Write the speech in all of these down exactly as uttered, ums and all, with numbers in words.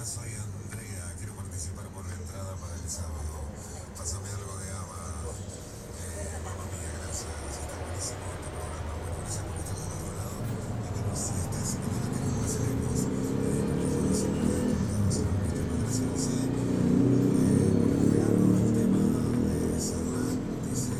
Hola, soy Andrea. Quiero participar por la entrada para el sábado. Pásame algo de ABBA. Eh, mamma mía, gracias. Está buenísimo tu programa. Bueno, gracias por estar del otro lado. Y bueno, si estás en la que nos pasaremos, eh, porque yo siempre he colgado en algunos temas. Gracias, José, eh, por el regalo del tema de Sarlat. Dice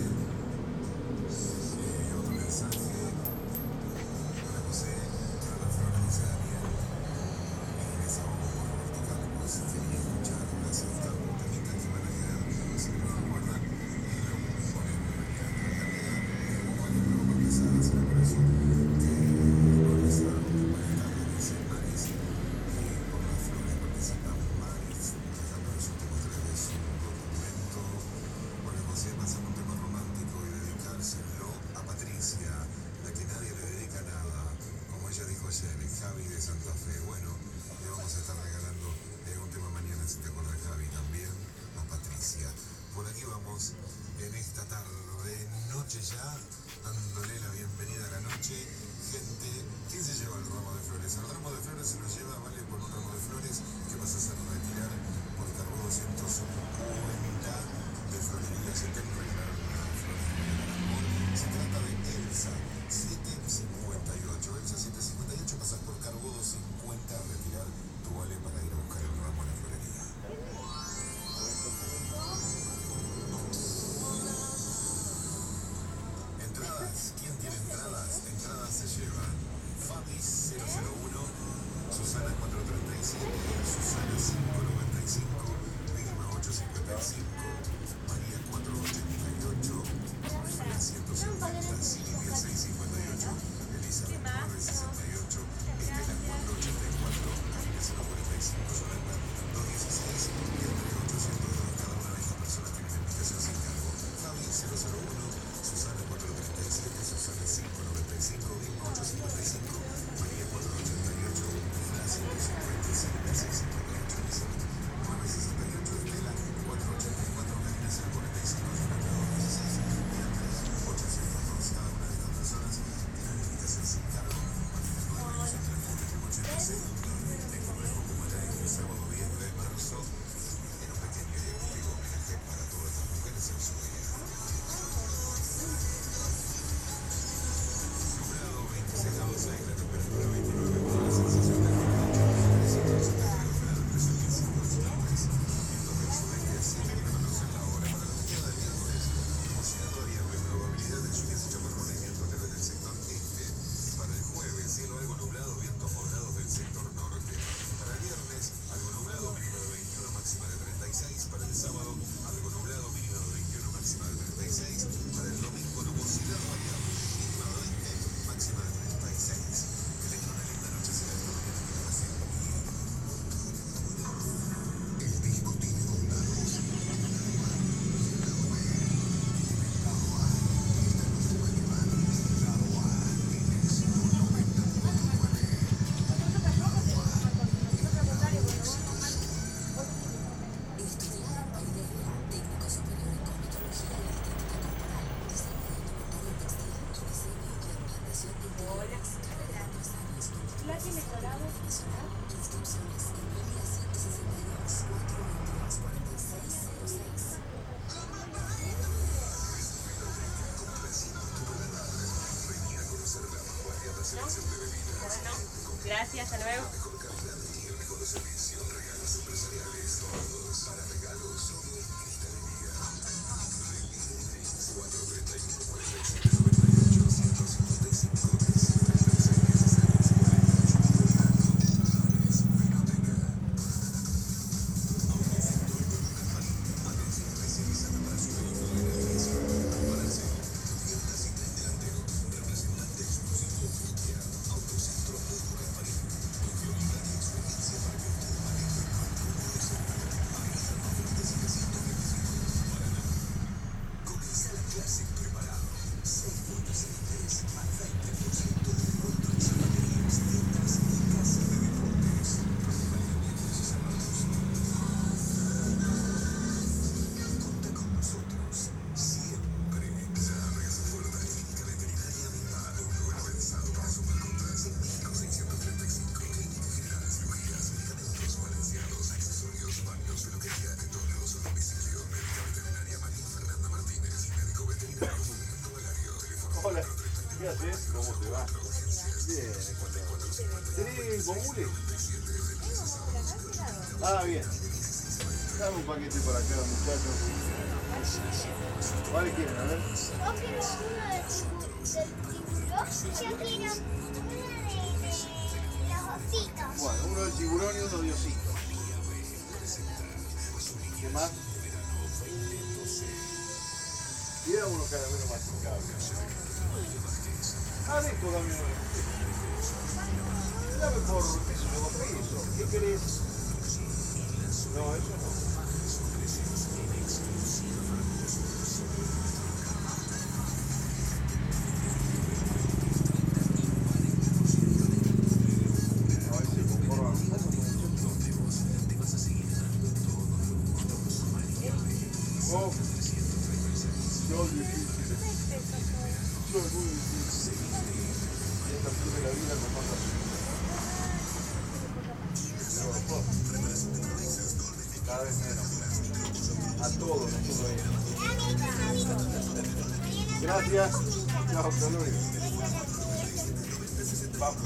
eh, otro mensaje. Hola, José. Para las flores, dice Daniel. Y esa voz por Roberto Carlos. Quería escuchar. Gracias. Está un temita que van a quedar, si me lo recuerdan, y lo ponen en la realidad. Es como varias bromas pesadas, me parece que no les da. Buenas tardes, dice Maris. Y por las flores participa Maris, dejando los últimos tres de su documento. Bueno, José, pasar un tema romántico y dedicárselo a Patricia, la que nadie le dedica nada. Como ella dijo ayer, Javi de Santa Fe. Bueno, le vamos a estar regalando eh, un tema mañana, si te acuerdas, Javi, también a Patricia. Por aquí vamos en esta tarde, noche ya, dándole la bienvenida a la noche. Gente, ¿quién se lleva el ramo de flores? El ramo de flores se lo lleva, vale, por un ramo de flores que vas a hacer retirar por cargo doscientos cincuenta de florería setenta Gran Flores de Amor. Se trata de Elsa setecientos cincuenta y ocho. Elsa setecientos cincuenta y ocho, pasas por cargo doscientos cincuenta a retirar tu vale para ir a buscar el ramo a la florería. Entradas, ¿quién tiene entradas? Entradas se llevan Fabi cero cero uno, Susana cuatrocientos treinta y siete, Susana quinientos noventa y cinco, Vilma ochocientos cincuenta y cinco, María cuatrocientos ochenta y ocho, Fran ciento setenta, Silvia seiscientos cincuenta y ocho, Elizabeth novecientos sesenta y ocho, Estela cuatrocientos ochenta y cuatro, Karina ciento cuarenta y cinco, Yolanda doscientos dieciséis y Andrea ochocientos dos. Cada una de estas personas tiene una invitación sin cargo. Fabi cero cero uno, Susana cuatrocientos treinta y siete, Susana quinientos noventa y cinco, Vilma ochocientos cincuenta y cinco, María cuatrocientos ochenta y ocho, Fran ciento cincuenta, Silvia seiscientos cincuenta y ocho, Elizabeth novecientos sesenta y ocho, Estela cuatrocientos ochenta y cuatro, Karina ciento cuarenta y cinco, Yolanda doscientos dieciséis y Andrea ochocientos dos. Cada una de estas personas tiene una invitación sin cargo para el nueve años en Transforme ochenta segundos en Correjo Cumalay el sábado diez de marzo en un pequeño y emotivo homenaje para todas las mujeres en su día. Nublado veintiséis grados seis, la temperatura veintinueve, con la sensación de trescientos setenta y dos grados, presión mil cinco decibeles, vientos del sudeste a siete kilómetros en la hora. Para la mañana del miércoles, nubosidad variable, probabilidad de lluvias y chaparrones, vientos leves del sector este. Para el jueves, cielo algo nublado, vientos moderados del sector norte. Para el viernes, algo nublado, mínima de veintiuno, máxima de treinta y seis. Para el sábado, algo nublado, mínima de veintiuno, máxima de treinta y seis. Para el domingo, nubosidad variable, mínima de veinte, máxima de treinta y seis. Que tengan una linda noche, será esta mañana que la pasen bien. El disco tiene condados. Gracias, hasta luego. Mejor calidad y el mejor servicio. Regalos empresariales. Todos para regalos. Cristalería. cuatrocientos treinta y uno, cuarenta y siete, noventa y ocho, ciento cincuenta y cinco, trescientos treinta y seis, dieciséis, cuarenta y ocho. Vinoteca. Autocinto y Bernal. Atención especializada para su vehículo de navegación. Prepararse. Cubiertas y tren delantero. Representante exclusivo Fiat. Autocentro Mundo Carparín. Confiabilidad y experiencia para que usted maneje con cómodo y seguro. Avenida Corrientes setecientos veinticinco, Paraná. Comienza la clase preparado. seis noches, ¿cómo te va? Bien, ¿tenés bomules? Ah, bien. Dame un paquete para acá, muchachos. ¿Cuáles quieren? A ver. Yo quiero uno del tiburón. Yo quiero uno de, de los ositos. Bueno, uno del tiburón y uno de osito. ¿Qué más? Tira uno cada vez más masticable. Ah, de esto dame uno. Dame por, qué sé yo, dos pesos. ¿Qué querés? No, eso no. Cada vez menos. A todos nosotros ahí. Gracias. Chao, hasta luego. Vamos.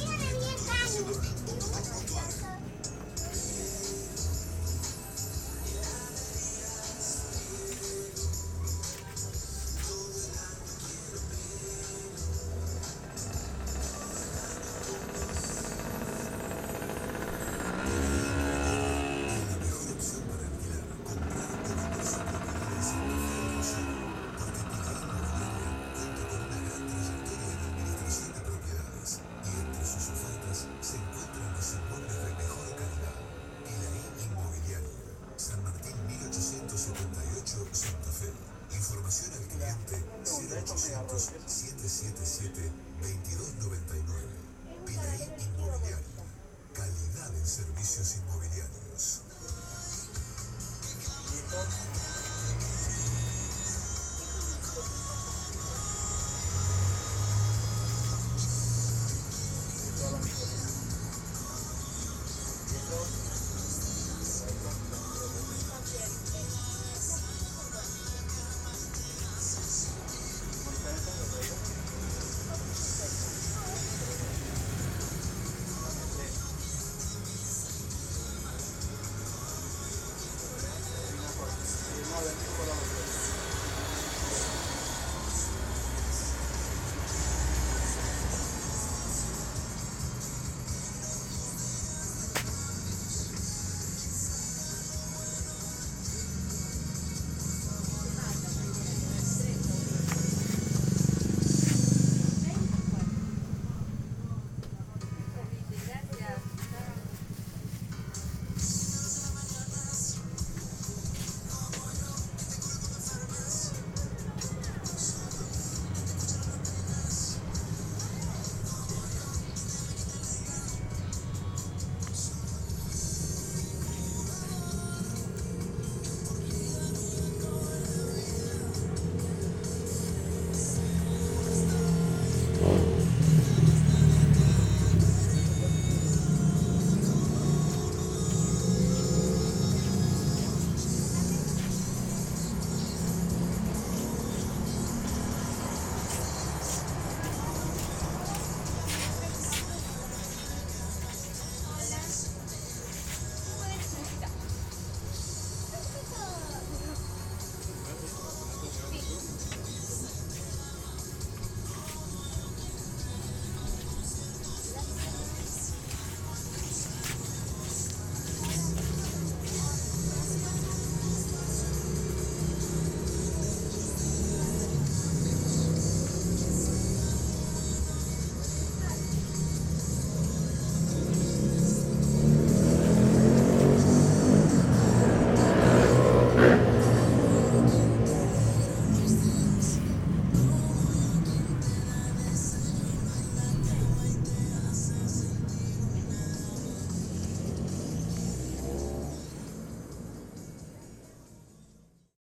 Información al cliente cero ochocientos, siete siete siete, veintidós noventa y nueve. Pilaí Inmobiliario. Calidad en servicios inmobiliarios.